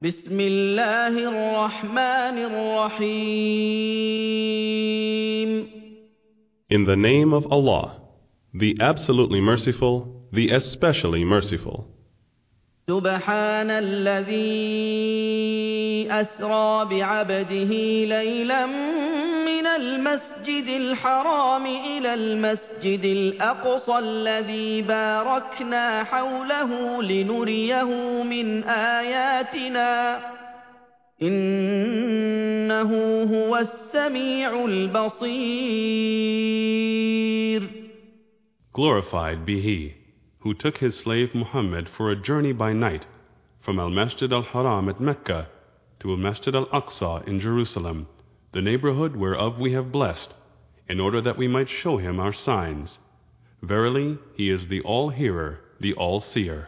بسم الله الرحمن الرحيم. In the name of Allah, the absolutely merciful, the especially merciful. سبحان الذي أسرى بعبده ليلا من المسجد الحرام إلى المسجد الأقصى الذي باركنا حوله لنريه من آياتنا إنه هو السميع البصير. Glorified be He, who took his slave Muhammad for a journey by night from Al-Masjid al-Haram at Mecca to Al-Masjid al-Aqsa in Jerusalem, the neighborhood whereof we have blessed, in order that we might show him our signs. Verily, he is the all-hearer, the all-seer.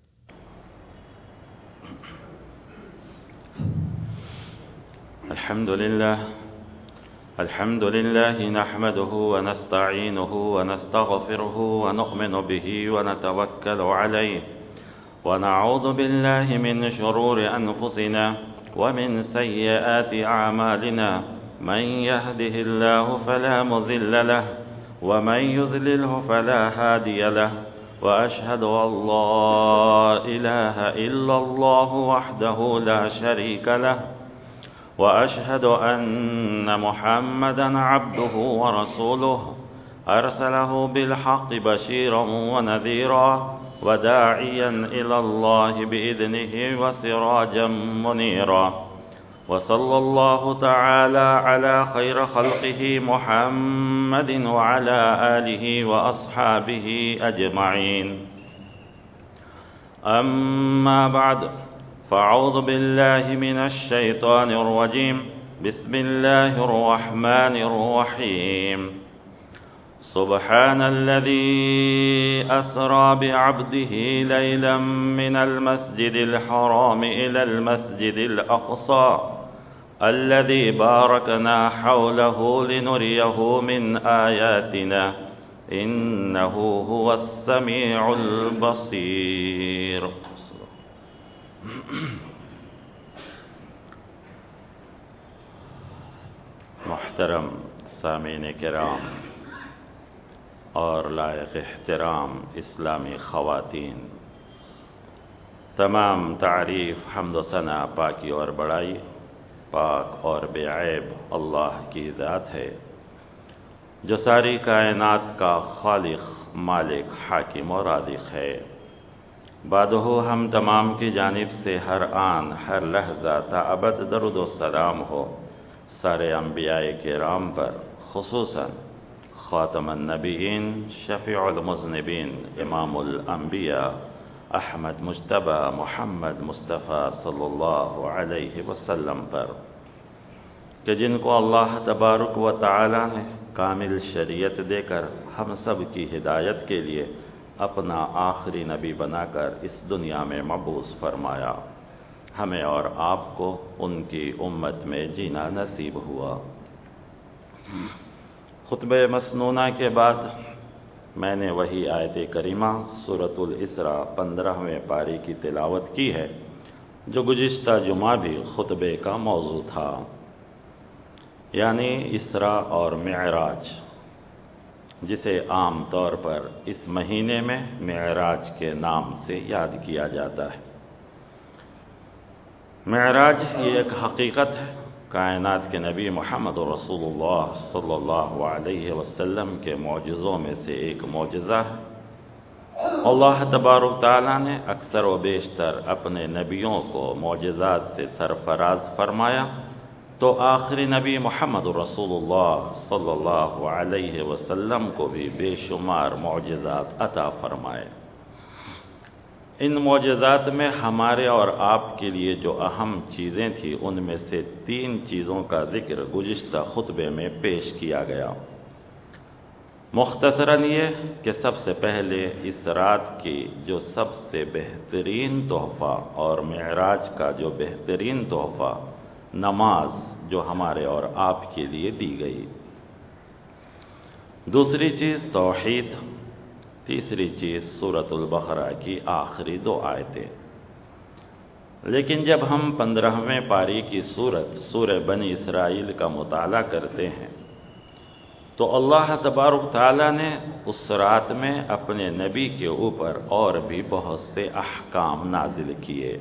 الحمد لله نحمده ونستعينه ونستغفره ونؤمن به ونتوكل عليه ونعوذ بالله من شرور أنفسنا ومن سيئات أعمالنا من يهده الله فلا مضل له ومن يضلله فلا هادي له وأشهد أن لا إله إلا الله وحده لا شريك له وأشهد أن محمدًا عبده ورسوله أرسله بالحق بشيرًا ونذيرًا وداعيًا إلى الله بإذنه وسراجًا منيرًا وصلى الله تعالى على خير خلقه محمد وعلى آله وأصحابه أجمعين. أما بعد، فأعوذ بالله من الشيطان الرجيم. بسم الله الرحمن الرحيم. سبحان الذي أسرى بعبده ليلا من المسجد الحرام إلى المسجد الأقصى الذي باركنا حوله لنريه من آياتنا إنه هو السميع البصير. محترم سامعین کرام اور لائق احترام اسلامی خواتین، تمام تعریف، حمد و ثنا، پاکی اور بڑائی پاک اور بے عیب اللہ کی ذات ہے، جو ساری کائنات کا خالق، مالک، حاکم اور رازق ہے۔ بعدہ ہم تمام کی جانب سے ہر آن ہر لحظہ تا ابد درود و سلام ہو سارے انبیاء کرام پر، خصوصاً خاتم النبیین، شفیع المذنبین، امام الانبیاء احمد مجتبی محمد مصطفیٰ صلی اللہ علیہ وسلم پر، کہ جن کو اللہ تبارک و تعالی نے کامل شریعت دے کر ہم سب کی ہدایت کے لیے اپنا آخری نبی بنا کر اس دنیا میں مبعوث فرمایا، ہمیں اور آپ کو ان کی امت میں جینا نصیب ہوا۔ خطبہ مسنونہ کے بعد میں نے وہی آیت کریمہ سورۃ الاسراء 15ویں پارے کی تلاوت کی ہے، جو گزشتہ جمعہ بھی خطبے کا موضوع تھا، یعنی اسراء اور معراج، جسے عام طور پر اس مہینے میں معراج کے نام سے یاد کیا جاتا ہے۔ معراج یہ ایک حقیقت ہے، کائنات کے نبی محمد رسول اللہ صلی اللہ علیہ وسلم کے معجزوں میں سے ایک معجزہ ہے۔ اللہ تبارک تعالیٰ نے اکثر و بیشتر اپنے نبیوں کو معجزات سے سرفراز فرمایا، تو آخری نبی محمد رسول اللہ صلی اللہ علیہ وسلم کو بھی بے شمار معجزات عطا فرمائے۔ ان معجزات میں ہمارے اور آپ کے لیے جو اہم چیزیں تھیں، ان میں سے 3 چیزوں کا ذکر گزشتہ خطبے میں پیش کیا گیا۔ مختصراً یہ کہ سب سے پہلے اس رات کی جو سب سے بہترین تحفہ اور معراج کا جو بہترین تحفہ، نماز، جو ہمارے اور آپ کے لیے دی گئی۔ دوسری چیز توحید، تیسری چیز سورۃ البقرہ کی آخری 2 آیتیں۔ لیکن جب ہم 15ویں پاری کی سورہ بنی اسرائیل کا مطالعہ کرتے ہیں تو اللہ تبارک تعالیٰ نے اس رات میں اپنے نبی کے اوپر اور بھی بہت سے احکام نازل کیے،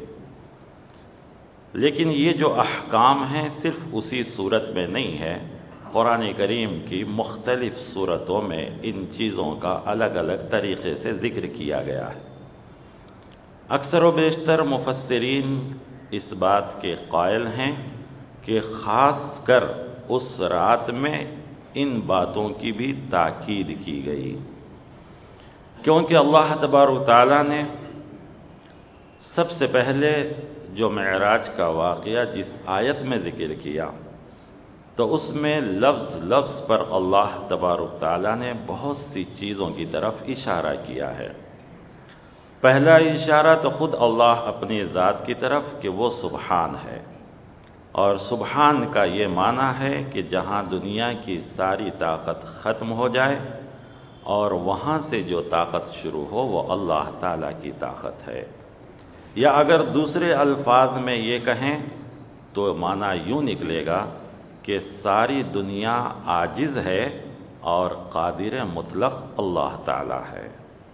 لیکن یہ جو احکام ہیں صرف اسی صورت میں نہیں ہے، قرآن کریم کی مختلف صورتوں میں ان چیزوں کا الگ الگ طریقے سے ذکر کیا گیا ہے۔ اکثر و بیشتر مفسرین اس بات کے قائل ہیں کہ خاص کر اس رات میں ان باتوں کی بھی تاکید کی گئی، کیونکہ اللہ تبارک و تعالیٰ نے سب سے پہلے جو معراج کا واقعہ جس آیت میں ذکر کیا تو اس میں لفظ لفظ پر اللہ تبارک تعالیٰ نے بہت سی چیزوں کی طرف اشارہ کیا ہے۔ پہلا اشارہ تو خود اللہ اپنی ذات کی طرف کہ وہ سبحان ہے، اور سبحان کا یہ معنی ہے کہ جہاں دنیا کی ساری طاقت ختم ہو جائے اور وہاں سے جو طاقت شروع ہو وہ اللہ تعالیٰ کی طاقت ہے، یا اگر دوسرے الفاظ میں یہ کہیں تو معنی یوں نکلے گا کہ ساری دنیا عاجز ہے اور قادر مطلق اللہ تعالیٰ ہے۔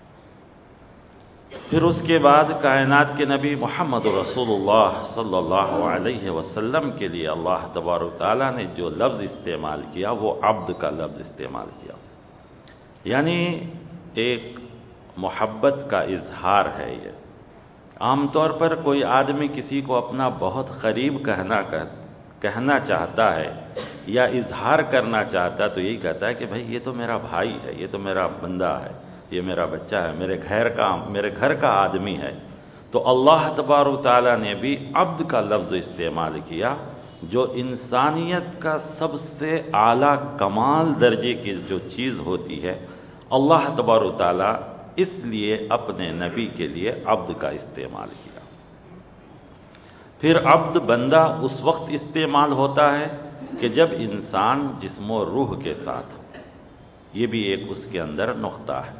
پھر اس کے بعد کائنات کے نبی محمد رسول اللہ صلی اللہ علیہ وسلم کے لیے اللہ تبارک تعالیٰ نے جو لفظ استعمال کیا وہ عبد کا لفظ استعمال کیا، یعنی ایک محبت کا اظہار ہے۔ یہ عام طور پر کوئی آدمی کسی کو اپنا بہت قریب کہنا چاہتا ہے یا اظہار کرنا چاہتا ہے تو یہی کہتا ہے کہ بھائی یہ تو میرا بھائی ہے، یہ تو میرا بندہ ہے، یہ میرا بچہ ہے، میرے گھر کا آدمی ہے۔ تو اللہ تبارک تعالیٰ نے بھی عبد کا لفظ استعمال کیا، جو انسانیت کا سب سے اعلیٰ کمال درجے کی جو چیز ہوتی ہے، اللہ تبارک تعالیٰ اس لیے اپنے نبی کے لیے عبد کا استعمال کیا۔ پھر عبد بندہ اس وقت استعمال ہوتا ہے کہ جب انسان جسم و روح کے ساتھ ہو، یہ بھی ایک اس کے اندر نقطہ ہے۔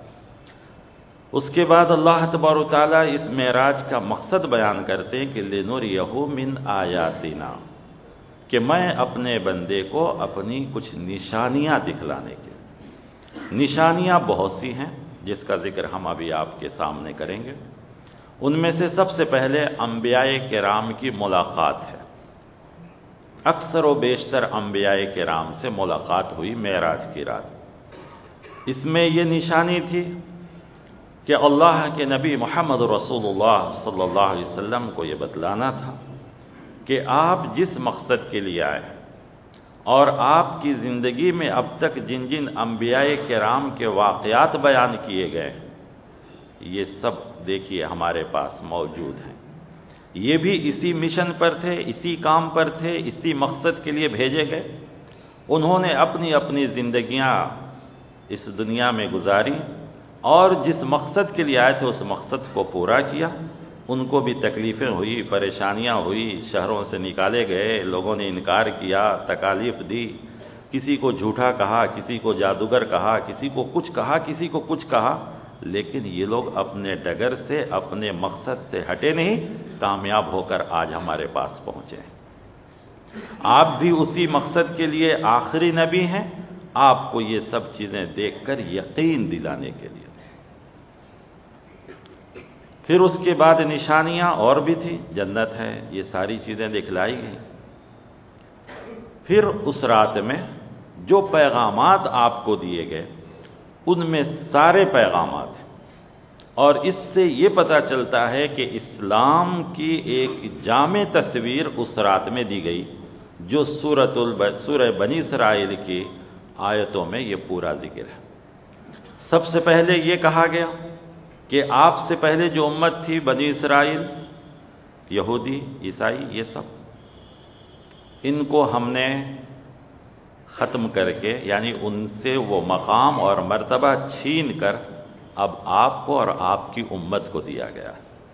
اس کے بعد اللہ تبارک و تعالیٰ اس معراج کا مقصد بیان کرتے ہیں کہ لِنُرِيَهُ مِنْ آیاتنا، کہ میں اپنے بندے کو اپنی کچھ نشانیاں دکھلانے کے۔ نشانیاں بہت سی ہیں جس کا ذکر ہم ابھی آپ کے سامنے کریں گے۔ ان میں سے سب سے پہلے انبیاء کرام کی ملاقات ہے۔ اکثر و بیشتر انبیاء کرام سے ملاقات ہوئی معراج کی رات۔ اس میں یہ نشانی تھی کہ اللہ کے نبی محمد رسول اللہ صلی اللہ علیہ وسلم کو یہ بتلانا تھا کہ آپ جس مقصد کے لیے آئے اور آپ کی زندگی میں اب تک جن جن انبیاء کرام کے واقعات بیان کیے گئے یہ سب دیکھیے ہمارے پاس موجود ہیں۔ یہ بھی اسی مشن پر تھے، اسی کام پر تھے، اسی مقصد کے لیے بھیجے گئے۔ انہوں نے اپنی اپنی زندگیاں اس دنیا میں گزاری اور جس مقصد کے لیے آئے تھے اس مقصد کو پورا کیا۔ ان کو بھی تکلیفیں ہوئی، پریشانیاں ہوئی، شہروں سے نکالے گئے، لوگوں نے انکار کیا، تکالیف دی، کسی کو جھوٹا کہا، کسی کو جادوگر کہا، کسی کو کچھ کہا، کسی کو کچھ کہا، لیکن یہ لوگ اپنے ڈگر سے، اپنے مقصد سے ہٹے نہیں، کامیاب ہو کر آج ہمارے پاس پہنچے۔ آپ بھی اسی مقصد کے لیے آخری نبی ہیں، آپ کو یہ سب چیزیں دیکھ کر یقین دلانے کے لیے۔ پھر اس کے بعد نشانیاں اور بھی تھی، جنت ہے، یہ ساری چیزیں دکھلائی گئیں۔ پھر اس رات میں جو پیغامات آپ کو دیے گئے ان میں سارے پیغامات ہیں، اور اس سے یہ پتہ چلتا ہے کہ اسلام کی ایک جامع تصویر اس رات میں دی گئی، جو سورہ بنی اسرائیل کی آیتوں میں یہ پورا ذکر ہے۔ سب سے پہلے یہ کہا گیا کہ آپ سے پہلے جو امت تھی بنی اسرائیل، یہودی، عیسائی، یہ سب، ان کو ہم نے ختم کر کے، یعنی ان سے وہ مقام اور مرتبہ چھین کر اب آپ کو اور آپ کی امت کو دیا گیا۔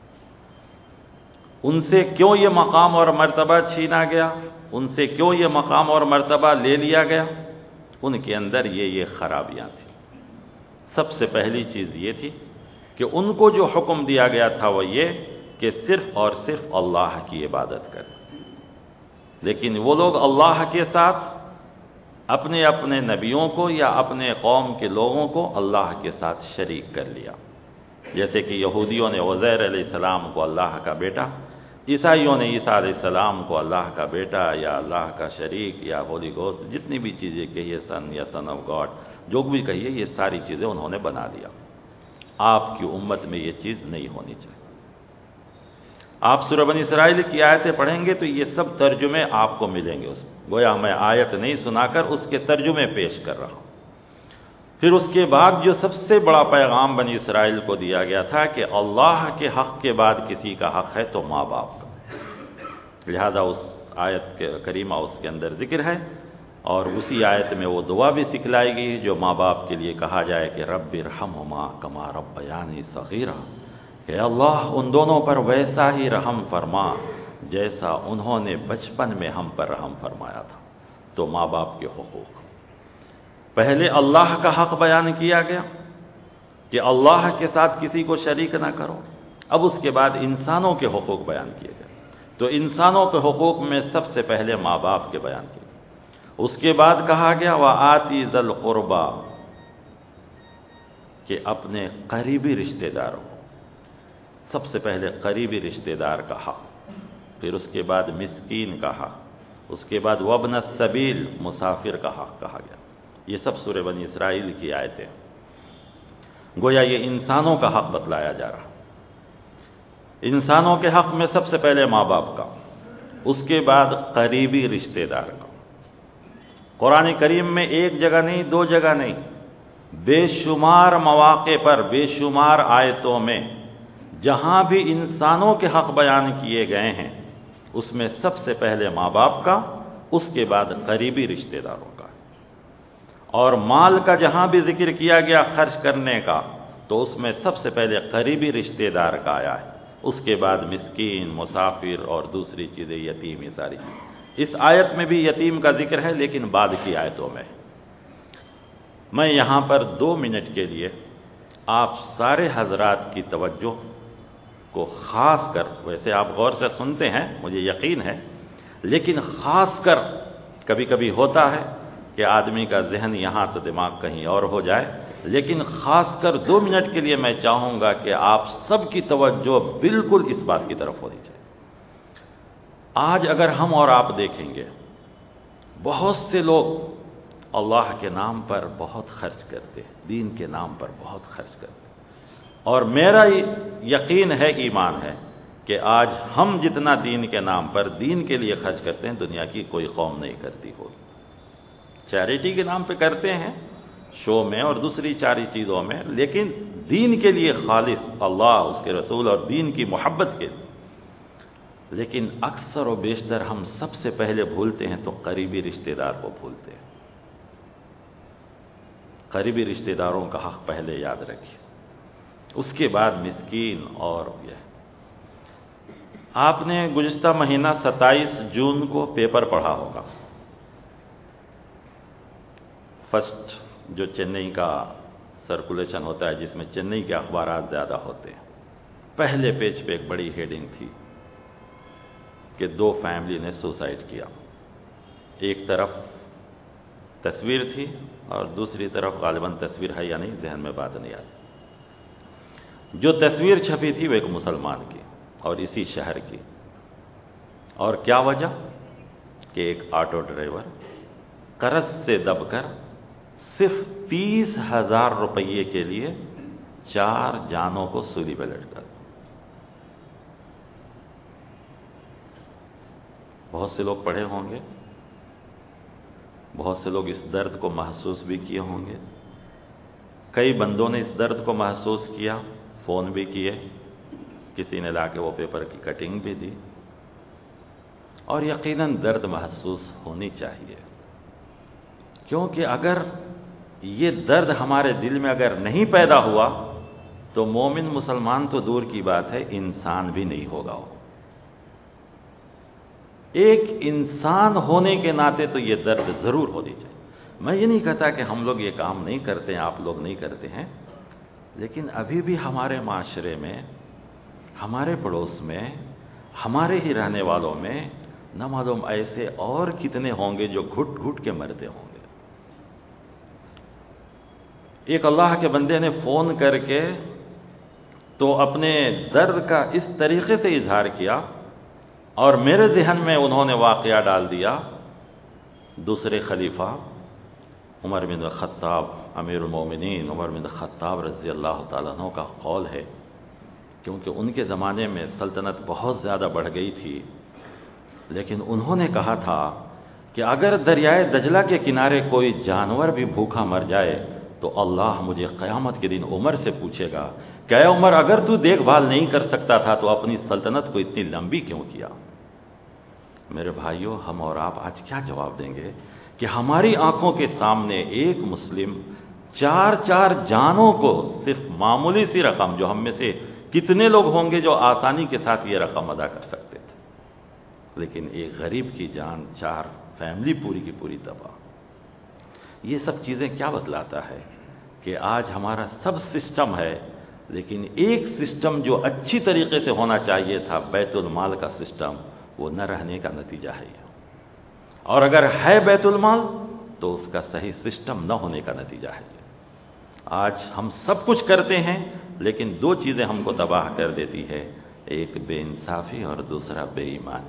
ان سے کیوں یہ مقام اور مرتبہ چھینا گیا؟ ان سے کیوں یہ مقام اور مرتبہ لے لیا گیا؟ ان کے اندر یہ خرابیاں تھیں۔ سب سے پہلی چیز یہ تھی کہ ان کو جو حکم دیا گیا تھا وہ یہ کہ صرف اور صرف اللہ کی عبادت کریں، لیکن وہ لوگ اللہ کے ساتھ اپنے اپنے نبیوں کو یا اپنے قوم کے لوگوں کو اللہ کے ساتھ شریک کر لیا، جیسے کہ یہودیوں نے عزیر علیہ السلام کو اللہ کا بیٹا، عیسائیوں نے عیسیٰ علیہ السلام کو اللہ کا بیٹا یا اللہ کا شریک یا ہولی گوسٹ، جتنی بھی چیزیں کہیے، سن یا سن آف گاڈ، جو بھی کہیے، یہ ساری چیزیں انہوں نے بنا دیا۔ آپ کی امت میں یہ چیز نہیں ہونی چاہیے۔ آپ سورہ بنی اسرائیل کی آیتیں پڑھیں گے تو یہ سب ترجمے آپ کو ملیں گے، اس میں گویا میں آیت نہیں سنا کر اس کے ترجمے پیش کر رہا ہوں۔ پھر اس کے بعد جو سب سے بڑا پیغام بنی اسرائیل کو دیا گیا تھا کہ اللہ کے حق کے بعد کسی کا حق ہے تو ماں باپ کا، لہذا اس آیت کریمہ اس کے اندر ذکر ہے، اور اسی آیت میں وہ دعا بھی سکھلائی گئی جو ماں باپ کے لیے کہا جائے کہ رب ارحمہما کما ربیانی صغیرا، کہ اللہ ان دونوں پر ویسا ہی رحم فرما جیسا انہوں نے بچپن میں ہم پر رحم فرمایا تھا۔ تو ماں باپ کے حقوق، پہلے اللہ کا حق بیان کیا گیا کہ اللہ کے ساتھ کسی کو شریک نہ کرو، اب اس کے بعد انسانوں کے حقوق بیان کیے گئے، تو انسانوں کے حقوق میں سب سے پہلے ماں باپ کے بیان کیے، اس کے بعد کہا گیا وَآتِي ذَا الْقُرْبَى، کہ اپنے قریبی رشتہ داروں، سب سے پہلے قریبی رشتہ دار کا حق، پھر اس کے بعد مسکین کا حق، اس کے بعد وابن السبیل، مسافر کا حق کہا گیا۔ یہ سب سورہ بنی اسرائیل کی آیتیں، گویا یہ انسانوں کا حق بتلایا جا رہا۔ انسانوں کے حق میں سب سے پہلے ماں باپ کا، اس کے بعد قریبی رشتہ دار کا۔ قرآن کریم میں ایک جگہ نہیں، دو جگہ نہیں، بے شمار مواقع پر، بے شمار آیتوں میں جہاں بھی انسانوں کے حق بیان کیے گئے ہیں، اس میں سب سے پہلے ماں باپ کا، اس کے بعد قریبی رشتہ داروں کا۔ اور مال کا جہاں بھی ذکر کیا گیا خرچ کرنے کا، تو اس میں سب سے پہلے قریبی رشتہ دار کا آیا ہے، اس کے بعد مسکین، مسافر اور دوسری چیزیں، یتیم، یہ ساری چیزیں۔ اس آیت میں بھی یتیم کا ذکر ہے، لیکن بعد کی آیتوں میں۔ میں یہاں پر 2 منٹ کے لیے آپ سارے حضرات کی توجہ کو خاص کر، ویسے آپ غور سے سنتے ہیں مجھے یقین ہے، لیکن خاص کر کبھی کبھی ہوتا ہے کہ آدمی کا ذہن یہاں تو دماغ کہیں اور ہو جائے، لیکن خاص کر 2 منٹ کے لیے میں چاہوں گا کہ آپ سب کی توجہ بالکل اس بات کی طرف ہونی چاہیے۔ آج اگر ہم اور آپ دیکھیں گے، بہت سے لوگ اللہ کے نام پر بہت خرچ کرتے ہیں، دین کے نام پر بہت خرچ کرتے ہیں، اور میرا یقین ہے، ایمان ہے کہ آج ہم جتنا دین کے نام پر، دین کے لیے خرچ کرتے ہیں، دنیا کی کوئی قوم نہیں کرتی ہوگی۔ چیریٹی کے نام پہ کرتے ہیں، شو میں اور دوسری چاری چیزوں میں، لیکن دین کے لیے خالص، اللہ، اس کے رسول اور دین کی محبت کے لیے۔ لیکن اکثر و بیشتر ہم سب سے پہلے بھولتے ہیں تو قریبی رشتہ دار کو بھولتے ہیں۔ قریبی رشتہ داروں کا حق پہلے یاد رکھیے، اس کے بعد مسکین۔ اور یہ آپ نے گزشتہ مہینہ 27 جون کو پیپر پڑھا ہوگا، فرسٹ جو چنئی کا سرکولیشن ہوتا ہے، جس میں چنئی کے اخبارات زیادہ ہوتے ہیں، پہلے پیج پہ ایک بڑی ہیڈنگ تھی کہ 2 فیملی نے سوسائڈ کیا۔ ایک طرف تصویر تھی اور دوسری طرف غالباً تصویر ہے یا نہیں، ذہن میں بات نہیں آئی۔ جو تصویر چھپی تھی وہ ایک مسلمان کی اور اسی شہر کی، اور کیا وجہ کہ ایک آٹو ڈرائیور قرض سے دب کر صرف 30,000 روپیے کے لیے 4 جانوں کو سولی پہ لٹکا۔ بہت سے لوگ پڑھے ہوں گے، بہت سے لوگ اس درد کو محسوس بھی کیے ہوں گے، کئی بندوں نے اس درد کو محسوس کیا، فون بھی کیے، کسی نے لا کے وہ پیپر کی کٹنگ بھی دی، اور یقیناً درد محسوس ہونی چاہیے، کیونکہ اگر یہ درد ہمارے دل میں اگر نہیں پیدا ہوا تو مومن مسلمان تو دور کی بات ہے، انسان بھی نہیں ہوگا۔ وہ ایک انسان ہونے کے ناطے تو یہ درد ضرور ہونی چاہیے۔ میں یہ نہیں کہتا کہ ہم لوگ یہ کام نہیں کرتے ہیں، آپ لوگ نہیں کرتے ہیں، لیکن ابھی بھی ہمارے معاشرے میں ہمارے پڑوس میں، ہمارے ہی رہنے والوں میں نہ معلوم ایسے اور کتنے ہوں گے جو گھٹ گھٹ کے مرتے ہوں گے۔ ایک اللہ کے بندے نے فون کر کے تو اپنے درد کا اس طریقے سے اظہار کیا، اور میرے ذہن میں انہوں نے واقعہ ڈال دیا دوسرے خلیفہ عمر بن الخطاب، امیر المومنین عمر بن الخطاب رضی اللہ تعالیٰ عنہ کا قول ہے، کیونکہ ان کے زمانے میں سلطنت بہت زیادہ بڑھ گئی تھی، لیکن انہوں نے کہا تھا کہ اگر دریائے دجلہ کے کنارے کوئی جانور بھی بھوکا مر جائے تو اللہ مجھے قیامت کے دن عمر سے پوچھے گا کہ اے عمر، اگر تو دیکھ بھال نہیں کر سکتا تھا تو اپنی سلطنت کو اتنی لمبی کیوں کیا؟ میرے بھائیوں، ہم اور آپ آج کیا جواب دیں گے کہ ہماری آنکھوں کے سامنے ایک مسلم چار جانوں کو صرف معمولی سی رقم، جو ہم میں سے کتنے لوگ ہوں گے جو آسانی کے ساتھ یہ رقم ادا کر سکتے تھے، لیکن ایک غریب کی جان، 4 فیملی پوری کی پوری تباہ۔ یہ سب چیزیں کیا بتلاتا ہے کہ آج ہمارا سب سسٹم ہے، لیکن ایک سسٹم جو اچھی طریقے سے ہونا چاہیے تھا، بیت المال کا سسٹم، وہ نہ رہنے کا نتیجہ ہے یہ۔ اور اگر ہے بیت المال تو اس کا صحیح سسٹم نہ ہونے کا نتیجہ ہے یہ۔ آج ہم سب کچھ کرتے ہیں، لیکن 2 چیزیں ہم کو تباہ کر دیتی ہے، ایک بے انصافی اور دوسرا بے ایمانی۔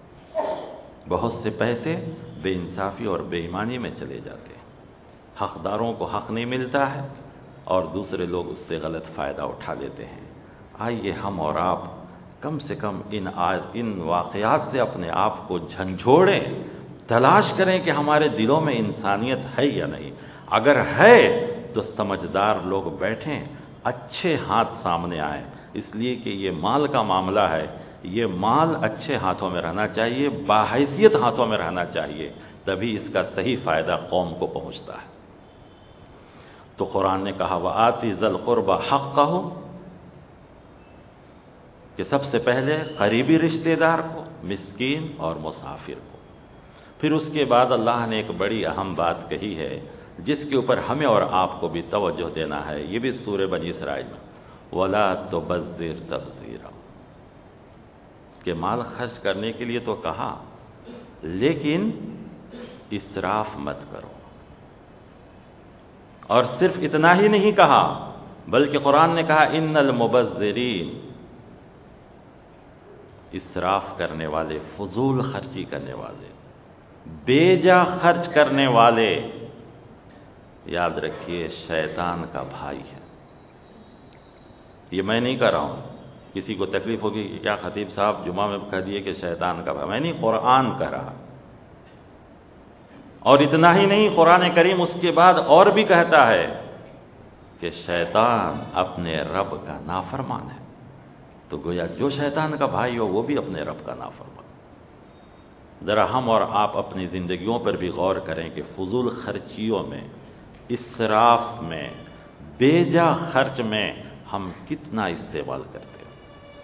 بہت سے پیسے بے انصافی اور بے ایمانی میں چلے جاتے ہیں، حقداروں کو حق نہیں ملتا ہے اور دوسرے لوگ اس سے غلط فائدہ اٹھا لیتے ہیں۔ آئیے ہم اور آپ کم سے کم ان واقعات سے اپنے آپ کو جھنجھوڑیں، تلاش کریں کہ ہمارے دلوں میں انسانیت ہے یا نہیں۔ اگر ہے تو سمجھدار لوگ بیٹھیں، اچھے ہاتھ سامنے آئیں، اس لیے کہ یہ مال کا معاملہ ہے، یہ مال اچھے ہاتھوں میں رہنا چاہیے، باحیثیت ہاتھوں میں رہنا چاہیے، تبھی اس کا صحیح فائدہ قوم کو پہنچتا ہے۔ تو قرآن نے کہا وَآتِ ذَا الْقُرْبَى حَقَّهُ، کہ سب سے پہلے قریبی رشتہ دار کو، مسکین اور مسافر کو۔ پھر اس کے بعد اللہ نے ایک بڑی اہم بات کہی ہے جس کے اوپر ہمیں اور آپ کو بھی توجہ دینا ہے، یہ بھی سورہ بنی اسرائیل میں، وَلَا تُبَذِّرْ تَبْذِيرًا، کہ مال خرچ کرنے کے لیے تو کہا، لیکن اسراف مت کرو۔ اور صرف اتنا ہی نہیں کہا، بلکہ قرآن نے کہا ان المبذرین، اسراف کرنے والے، فضول خرچی کرنے والے، بے جا خرچ کرنے والے، یاد رکھیے شیطان کا بھائی ہے۔ یہ میں نہیں کہہ رہا ہوں، کسی کو تکلیف ہوگی کہ کیا خطیب صاحب جمعہ میں کہہ دیے کہ شیطان کا بھائی، میں نہیں، قرآن کہہ رہا۔ اور اتنا ہی نہیں، قرآن کریم اس کے بعد اور بھی کہتا ہے کہ شیطان اپنے رب کا نافرمان ہے۔ تو گویا جو شیطان کا بھائی ہو وہ بھی اپنے رب کا نافرمان۔ ذرا ہم اور آپ اپنی زندگیوں پر بھی غور کریں کہ فضول خرچیوں میں، اسراف میں، بے جا خرچ میں ہم کتنا استعمال کرتے ہیں۔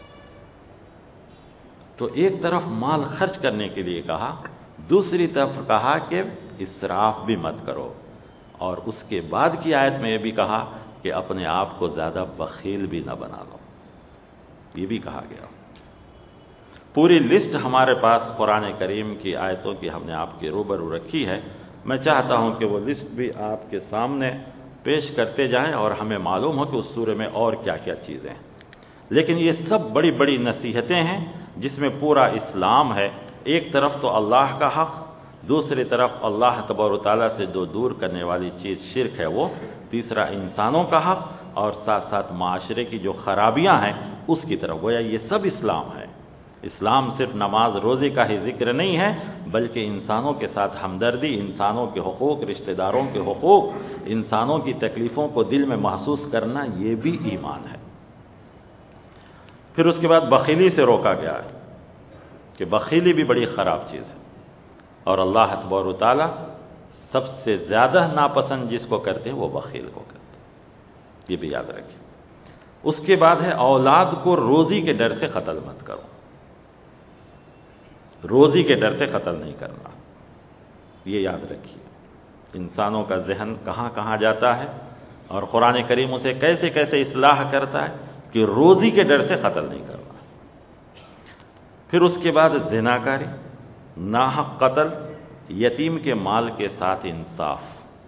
تو ایک طرف مال خرچ کرنے کے لیے کہا، دوسری طرف کہا کہ اسراف بھی مت کرو، اور اس کے بعد کی آیت میں یہ بھی کہا کہ اپنے آپ کو زیادہ بخیل بھی نہ بنا لو، یہ بھی کہا گیا۔ پوری لسٹ ہمارے پاس قرآن کریم کی آیتوں کی ہم نے آپ کے روبرو رکھی ہے، میں چاہتا ہوں کہ وہ لسٹ بھی آپ کے سامنے پیش کرتے جائیں اور ہمیں معلوم ہو کہ اس سورے میں اور کیا کیا چیزیں ہیں۔ لیکن یہ سب بڑی بڑی نصیحتیں ہیں جس میں پورا اسلام ہے۔ ایک طرف تو اللہ کا حق، دوسری طرف اللہ تبارک و تعالیٰ سے جو دور کرنے والی چیز شرک ہے وہ، تیسرا انسانوں کا حق، اور ساتھ ساتھ معاشرے کی جو خرابیاں ہیں اس کی طرف۔ گویا یہ سب اسلام ہے۔ اسلام صرف نماز روزے کا ہی ذکر نہیں ہے، بلکہ انسانوں کے ساتھ ہمدردی، انسانوں کے حقوق، رشتہ داروں کے حقوق، انسانوں کی تکلیفوں کو دل میں محسوس کرنا، یہ بھی ایمان ہے۔ پھر اس کے بعد بخیلی سے روکا گیا ہے کہ بخیلی بھی بڑی خراب چیز ہے، اور اللہ تبارک و تعالیٰ سب سے زیادہ ناپسند جس کو کرتے ہیں وہ بخیل کو کرتے ہیں، یہ بھی یاد رکھیں۔ اس کے بعد ہے اولاد کو روزی کے ڈر سے قتل مت کرو، روزی کے ڈر سے قتل نہیں کرنا، یہ یاد رکھیے۔ انسانوں کا ذہن کہاں کہاں جاتا ہے، اور قرآن کریم اسے کیسے کیسے اصلاح کرتا ہے کہ روزی کے ڈر سے قتل نہیں کرنا۔ پھر اس کے بعد زناکاری، ناحق قتل، یتیم کے مال کے ساتھ انصاف۔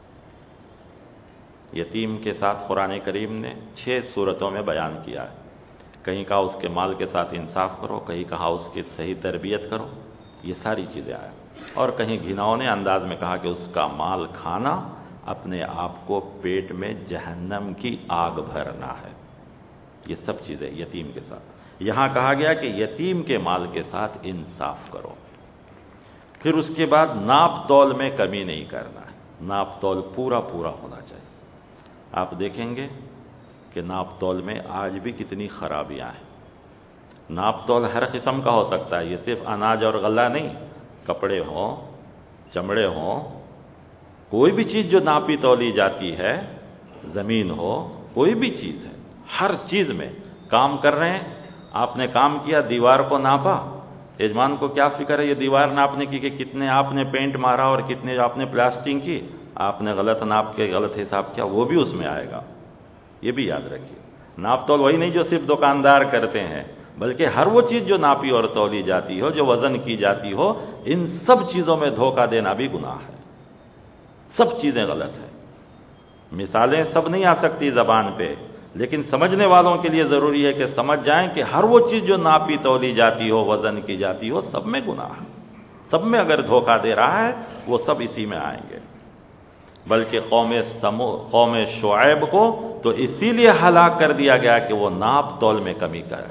یتیم کے ساتھ قرآن کریم نے 6 صورتوں میں بیان کیا ہے۔ کہیں کہا اس کے مال کے ساتھ انصاف کرو، کہیں کہا اس کی صحیح تربیت کرو، یہ ساری چیزیں آئیں، اور کہیں گھناؤنے انداز میں کہا کہ اس کا مال کھانا اپنے آپ کو پیٹ میں جہنم کی آگ بھرنا ہے۔ یہ سب چیزیں یتیم کے ساتھ۔ یہاں کہا گیا کہ یتیم کے مال کے ساتھ انصاف کرو۔ پھر اس کے بعد ناپ تول میں کمی نہیں کرنا ہے، ناپ تول پورا پورا ہونا چاہیے۔ آپ دیکھیں گے کہ ناپ تول میں آج بھی کتنی خرابیاں ہیں۔ ناپ تول ہر قسم کا ہو سکتا ہے، یہ صرف اناج اور غلہ نہیں، کپڑے ہوں، چمڑے ہوں، کوئی بھی چیز جو ناپی تولی جاتی ہے، زمین ہو، کوئی بھی چیز ہے، ہر چیز میں کام کر رہے ہیں، آپ نے کام کیا، دیوار کو ناپا، یجمان کو کیا فکر ہے یہ دیوار ناپنے کی کہ کتنے آپ نے پینٹ مارا اور کتنے آپ نے پلاسٹنگ کی، آپ نے غلط ناپ کے غلط حساب کیا، وہ بھی اس میں آئے گا۔ یہ بھی یاد رکھیے، ناپ تول وہی نہیں جو صرف دکاندار کرتے ہیں، بلکہ ہر وہ چیز جو ناپی اور تولی جاتی ہو، جو وزن کی جاتی ہو، ان سب چیزوں میں دھوکہ دینا بھی گناہ ہے، سب چیزیں غلط ہیں۔ مثالیں سب نہیں آ سکتی زبان پہ، لیکن سمجھنے والوں کے لیے ضروری ہے کہ سمجھ جائیں کہ ہر وہ چیز جو ناپی تولی جاتی ہو، وزن کی جاتی ہو، سب میں گناہ ہے، سب میں اگر دھوکہ دے رہا ہے وہ سب اسی میں آئیں گے۔ بلکہ قوم شعیب کو تو اسی لیے ہلاک کر دیا گیا کہ وہ ناپ تول میں کمی کرے۔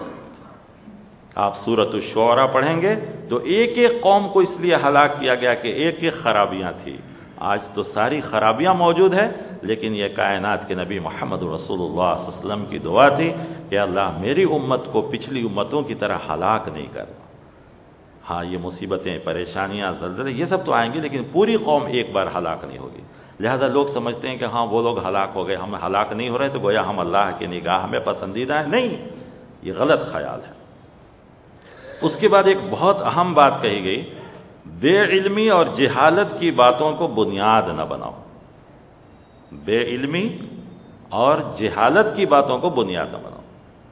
آپ سورۃ الشعراء پڑھیں گے تو ایک ایک قوم کو اس لیے ہلاک کیا گیا کہ ایک ایک خرابیاں تھیں۔ آج تو ساری خرابیاں موجود ہیں، لیکن یہ کائنات کے نبی محمد رسول اللہ صلی اللہ علیہ وسلم کی دعا تھی کہ اللہ میری امت کو پچھلی امتوں کی طرح ہلاک نہیں کرنا۔ ہاں یہ مصیبتیں، پریشانیاں، زلزلے یہ سب تو آئیں گی، لیکن پوری قوم ایک بار ہلاک نہیں ہوگی۔ لہذا لوگ سمجھتے ہیں کہ ہاں وہ لوگ ہلاک ہو گئے، ہم ہلاک نہیں ہو رہے تو گویا ہم اللہ کی نگاہ میں پسندیدہ ہیں، نہیں، یہ غلط خیال ہے۔ اس کے بعد ایک بہت اہم بات کہی گئی، بے علمی اور جہالت کی باتوں کو بنیاد نہ بناؤ۔ بے علمی اور جہالت کی باتوں کو بنیاد نہ بناؤ۔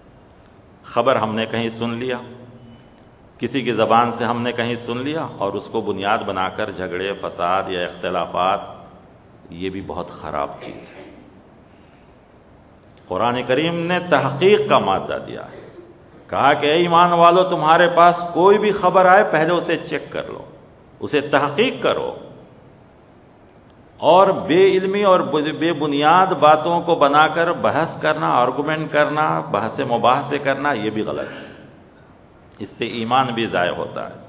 خبر ہم نے کہیں سن لیا، کسی کی زبان سے ہم نے کہیں سن لیا اور اس کو بنیاد بنا کر جھگڑے، فساد یا اختلافات، یہ بھی بہت خراب چیز ہے۔ قرآن کریم نے تحقیق کا مادہ دیا ہے، کہا کہ اے ایمان والو تمہارے پاس کوئی بھی خبر آئے پہلے اسے چیک کر لو، اسے تحقیق کرو، اور بے علمی اور بے بنیاد باتوں کو بنا کر بحث کرنا، آرگومنٹ کرنا، بحث مباحثے کرنا، یہ بھی غلط ہے، اس سے ایمان بھی ضائع ہوتا ہے۔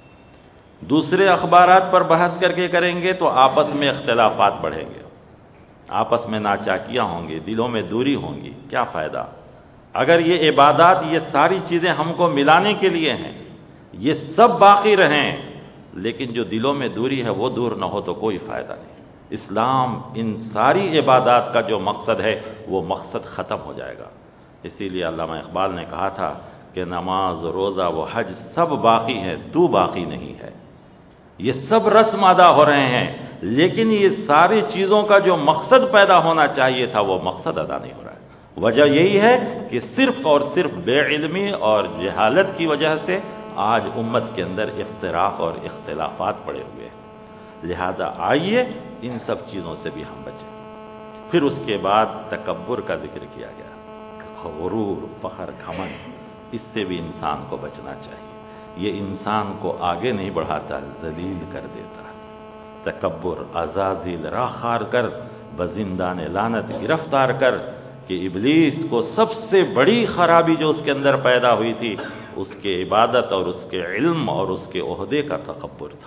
دوسرے اخبارات پر بحث کر کے کریں گے تو آپس میں اختلافات بڑھیں گے، آپس میں ناچاکیاں ہوں گی، دلوں میں دوری ہوں گی، کیا فائدہ؟ اگر یہ عبادات، یہ ساری چیزیں ہم کو ملانے کے لیے ہیں، یہ سب باقی رہیں، لیکن جو دلوں میں دوری ہے وہ دور نہ ہو تو کوئی فائدہ نہیں۔ اسلام ان ساری عبادات کا جو مقصد ہے وہ مقصد ختم ہو جائے گا۔ اسی لیے علامہ اقبال نے کہا تھا کہ نماز، روزہ و حج سب باقی ہیں، تو باقی نہیں ہے۔ یہ سب رسم ادا ہو رہے ہیں، لیکن یہ ساری چیزوں کا جو مقصد پیدا ہونا چاہیے تھا وہ مقصد ادا نہیں ہو رہا ہے۔ وجہ یہی ہے کہ صرف اور صرف بے علمی اور جہالت کی وجہ سے آج امت کے اندر اختراق اور اختلافات پڑے ہوئے ہیں۔ لہذا آئیے ان سب چیزوں سے بھی ہم بچیں۔ پھر اس کے بعد تکبر کا ذکر کیا گیا، غرور، فخر، گھمنڈ، اس سے بھی انسان کو بچنا چاہیے۔ یہ انسان کو آگے نہیں بڑھاتا، ذلیل کر دیتا ہے۔ تکبر عزازیل راہ خار کر، بزندان لعنت گرفتار کر، کہ ابلیس کو سب سے بڑی خرابی جو اس کے اندر پیدا ہوئی تھی، اس کے عبادت اور اس کے علم اور اس کے عہدے کا تکبر تھا۔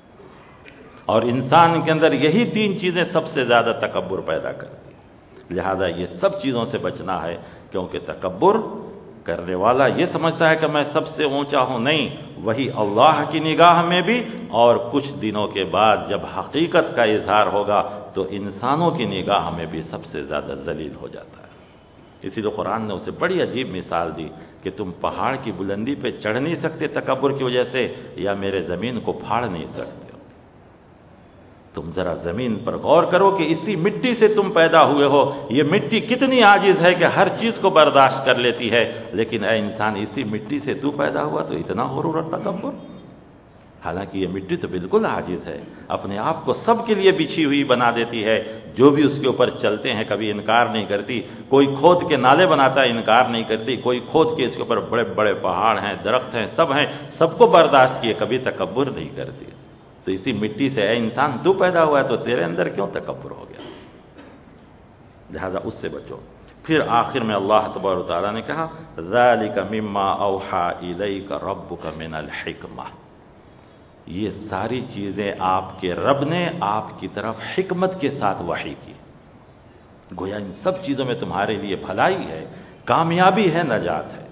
اور انسان کے اندر یہی 3 چیزیں سب سے زیادہ تکبر پیدا کرتی ہیں۔ لہذا یہ سب چیزوں سے بچنا ہے، کیونکہ تکبر کرنے والا یہ سمجھتا ہے کہ میں سب سے اونچا ہوں، نہیں، وہی اللہ کی نگاہ میں بھی، اور کچھ دنوں کے بعد جب حقیقت کا اظہار ہوگا تو انسانوں کی نگاہ میں بھی سب سے زیادہ ذلیل ہو جاتا ہے۔ اسی لیے قرآن نے اسے بڑی عجیب مثال دی کہ تم پہاڑ کی بلندی پہ چڑھ نہیں سکتے تکبر کی وجہ سے، یا میرے زمین کو پھاڑ نہیں سکتے ہو۔ تم ذرا زمین پر غور کرو کہ اسی مٹی سے تم پیدا ہوئے ہو، یہ مٹی کتنی عاجز ہے کہ ہر چیز کو برداشت کر لیتی ہے، لیکن اے انسان اسی مٹی سے تو پیدا ہوا تو اتنا غرور اور تکبر۔ حالانکہ یہ مٹی تو بالکل عاجز ہے، اپنے آپ کو سب کے لیے بچھی ہوئی بنا دیتی ہے، جو بھی اس کے اوپر چلتے ہیں کبھی انکار نہیں کرتی، کوئی کھود کے نالے بناتا ہے انکار نہیں کرتی، کوئی کھود کے اس کے اوپر بڑے بڑے پہاڑ ہیں، درخت ہیں، سب کو برداشت کیے، کبھی تکبر نہیں کرتی۔ تو اسی مٹی سے اے انسان تو پیدا ہوا ہے تو تیرے اندر کیوں تکبر ہو گیا؟ لہذا اس سے بچو۔ پھر آخر میں اللہ تبارک و تعالیٰ نے کہا ذَلِكَ مِمَّا أَوْحَى إِلَيْكَ رَبُّكَ مِنَ الْحِكْمَةِ، یہ ساری چیزیں آپ کے رب نے آپ کی طرف حکمت کے ساتھ وحی کی۔ گویا ان سب چیزوں میں تمہارے لیے بھلائی ہے، کامیابی ہے، نجات ہے۔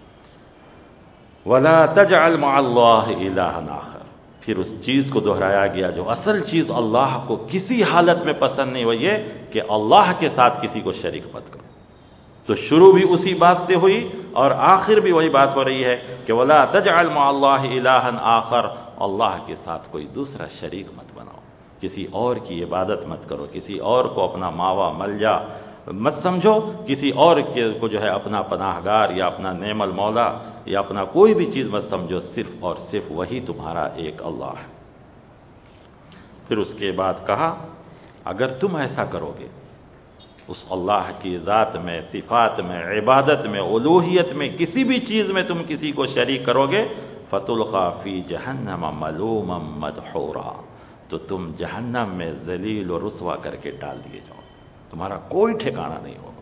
وَلَا تَجْعَلْ مَعَ اللَّهِ إِلَٰهًا آخَرَ، پھر اس چیز کو دہرایا گیا جو اصل چیز اللہ کو کسی حالت میں پسند نہیں، وہ یہ کہ اللہ کے ساتھ کسی کو شریک مت کرو۔ تو شروع بھی اسی بات سے ہوئی اور آخر بھی وہی بات ہو رہی ہے کہ وَلَا تَجْعَلْ مَعَ اللَّهِ إِلَٰهًا آخَرَ، اللہ کے ساتھ کوئی دوسرا شریک مت بناؤ، کسی اور کی عبادت مت کرو، کسی اور کو اپنا ماوا ملجا مت سمجھو، کسی اور کو جو ہے اپنا پناہ گار یا اپنا نعم المولا یا اپنا کوئی بھی چیز مت سمجھو، صرف اور صرف وہی تمہارا ایک اللہ ہے۔ پھر اس کے بعد کہا اگر تم ایسا کرو گے، اس اللہ کی ذات میں، صفات میں، عبادت میں، الوہیت میں، کسی بھی چیز میں تم کسی کو شریک کرو گے، فَتُلْقَى فِي جَهَنَّمَ مَلُومًا مَدْحُورًا، تو تم جہنم میں ذلیل و رسوا کر کے ڈال دیے جاؤ، تمہارا کوئی ٹھکانہ نہیں ہوگا۔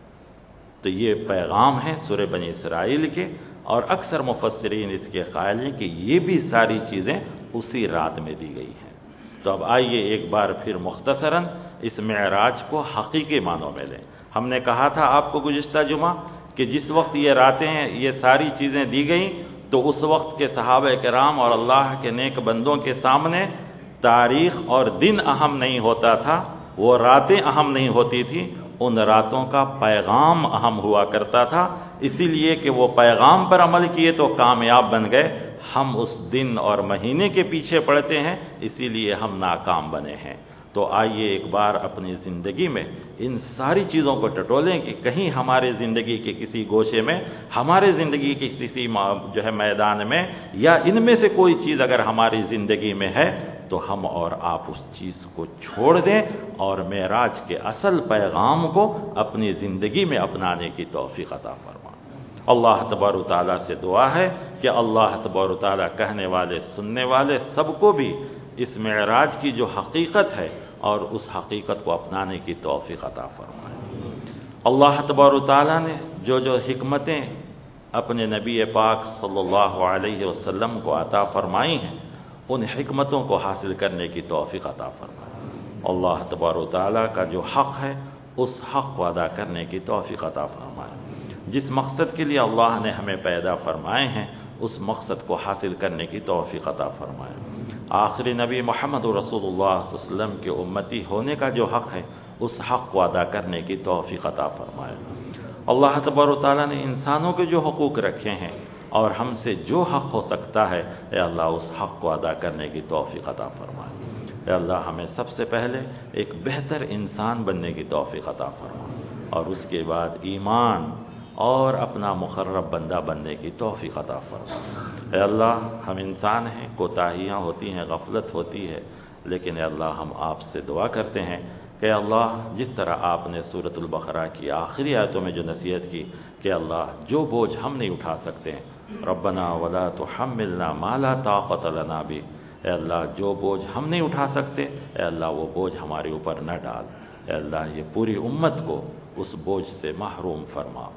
تو یہ پیغام ہے سورہ بنی اسرائیل کے، اور اکثر مفسرین اس کے قائل ہیں کہ یہ بھی ساری چیزیں اسی رات میں دی گئی ہیں۔ تو اب آئیے ایک بار پھر مختصراً اس معراج کو حقیقی معنوں میں لیں۔ ہم نے کہا تھا آپ کو گزشتہ جمعہ کہ جس وقت یہ راتیں یہ ساری چیزیں دی گئیں تو اس وقت کے صحابہ کرام اور اللہ کے نیک بندوں کے سامنے تاریخ اور دن اہم نہیں ہوتا تھا، وہ راتیں اہم نہیں ہوتی تھیں، ان راتوں کا پیغام اہم ہوا کرتا تھا، اسی لیے کہ وہ پیغام پر عمل کیے تو کامیاب بن گئے۔ ہم اس دن اور مہینے کے پیچھے پڑتے ہیں، اسی لیے ہم ناکام بنے ہیں۔ تو آئیے ایک بار اپنی زندگی میں ان ساری چیزوں کو ٹٹولیں کہ کہیں ہمارے زندگی کے کسی گوشے میں، ہمارے زندگی کے کسی جو ہے میدان میں، یا ان میں سے کوئی چیز اگر ہماری زندگی میں ہے تو ہم اور آپ اس چیز کو چھوڑ دیں اور معراج کے اصل پیغام کو اپنی زندگی میں اپنانے کی توفیق عطا فرمائے۔ اللہ تبارک و تعالیٰ سے دعا ہے کہ اللہ تبارک و تعالیٰ کہنے والے سننے والے سب کو بھی اس معراج کی جو حقیقت ہے اور اس حقیقت کو اپنانے کی توفیق عطا فرمائے۔ اللہ تبارک و تعالیٰ نے جو حکمتیں اپنے نبی پاک صلی اللہ علیہ وسلم کو عطا فرمائی ہیں، ان حکمتوں کو حاصل کرنے کی توفیق عطا فرمائے۔ اللہ تبارک و تعالیٰ کا جو حق ہے اس حق کو ادا کرنے کی توفیق عطا فرمائے۔ جس مقصد کے لیے اللہ نے ہمیں پیدا فرمائے ہیں اس مقصد کو حاصل کرنے کی توفیق عطا فرمائے۔ آخری نبی محمد رسول اللہ صلی اللہ علیہ وسلم کے امتی ہونے کا جو حق ہے اس حق کو ادا کرنے کی توفیق عطا فرمائے۔ اللہ تبارک و تعالیٰ نے انسانوں کے جو حقوق رکھے ہیں اور ہم سے جو حق ہو سکتا ہے، اے اللہ اس حق کو ادا کرنے کی توفیق عطا فرمائے۔ اے اللہ ہمیں سب سے پہلے ایک بہتر انسان بننے کی توفیق عطا فرمائے، اور اس کے بعد ایمان اور اپنا مقرب بندہ بننے کی توفیق عطا فرمائے۔ اے اللہ ہم انسان ہیں، کوتاہیاں ہوتی ہیں، غفلت ہوتی ہے، لیکن اے اللہ ہم آپ سے دعا کرتے ہیں کہ اللہ جس طرح آپ نے سورۃ البقرہ کی آخری آیتوں میں جو نصیحت کی کہ اللہ جو بوجھ ہم نہیں اٹھا سکتے ہیں، ربنا ولا تحملنا ما لا طاقت لنا به، اے اللہ جو بوجھ ہم نہیں اٹھا سکتے، اے اللہ وہ بوجھ ہمارے اوپر نہ ڈال۔ اے اللہ یہ پوری امت کو اس بوجھ سے محروم فرما،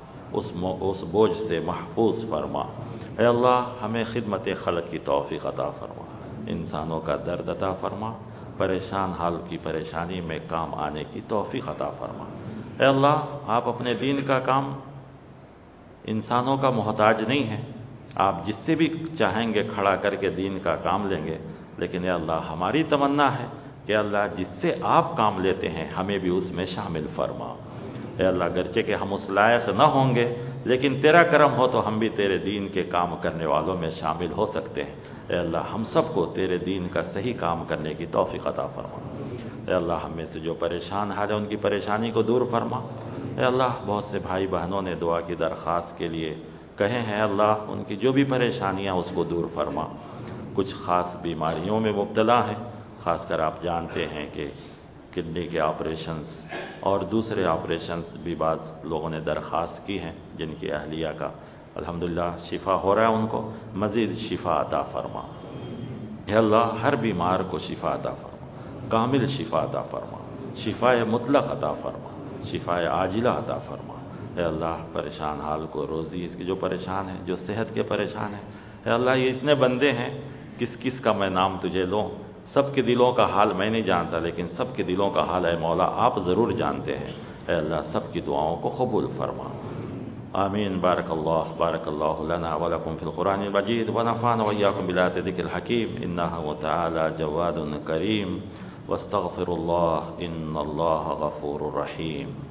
اس بوجھ سے محفوظ فرما۔ اے اللہ ہمیں خدمت خلق کی توفیق عطا فرما، انسانوں کا درد عطا فرما، پریشان حال کی پریشانی میں کام آنے کی توفیق عطا فرما۔ اے اللہ آپ اپنے دین کا کام انسانوں کا محتاج نہیں ہیں، آپ جس سے بھی چاہیں گے کھڑا کر کے دین کا کام لیں گے، لیکن اے اللہ ہماری تمنا ہے کہ اللہ جس سے آپ کام لیتے ہیں ہمیں بھی اس میں شامل فرما۔ اے اللہ گرچہ کہ ہم اس لائق نہ ہوں گے، لیکن تیرا کرم ہو تو ہم بھی تیرے دین کے کام کرنے والوں میں شامل ہو سکتے ہیں۔ اے اللہ ہم سب کو تیرے دین کا صحیح کام کرنے کی توفیق عطا فرما۔ اے اللہ ہم میں سے جو پریشان حال ہے ان کی پریشانی کو دور فرما۔ اے اللہ بہت سے بھائی بہنوں نے دعا کی درخواست کے لیے کہے ہیں، اللہ ان کی جو بھی پریشانیاں اس کو دور فرما۔ کچھ خاص بیماریوں میں مبتلا ہیں، خاص کر آپ جانتے ہیں کہ کڈنی کے آپریشنز اور دوسرے آپریشنز بھی بعض لوگوں نے درخواست کی ہیں، جن کی اہلیہ کا الحمدللہ شفا ہو رہا ہے، ان کو مزید شفا عطا فرما۔ اے اللہ ہر بیمار کو شفا عطا فرما، کامل شفا عطا فرما، شفا مطلق عطا فرما، شفا عاجلہ عطا فرما۔ اے اللہ پریشان حال کو روزی اس کی جو پریشان ہیں، جو صحت کے پریشان ہیں، اے اللہ یہ اتنے بندے ہیں، کس کس کا میں نام تجھے لوں، سب کے دلوں کا حال میں نہیں جانتا، لیکن سب کے دلوں کا حال اے مولا آپ ضرور جانتے ہیں۔ اے اللہ سب کی دعاؤں کو قبول فرما، آمین۔ بارک اللہ لنا ولکم فی القرآن المجید ونفعنا وإیاکم بالآیات ذکر الحکیم، انہ تعالی جواد کریم، واستغفر اللہ ان اللہ غفور رحیم۔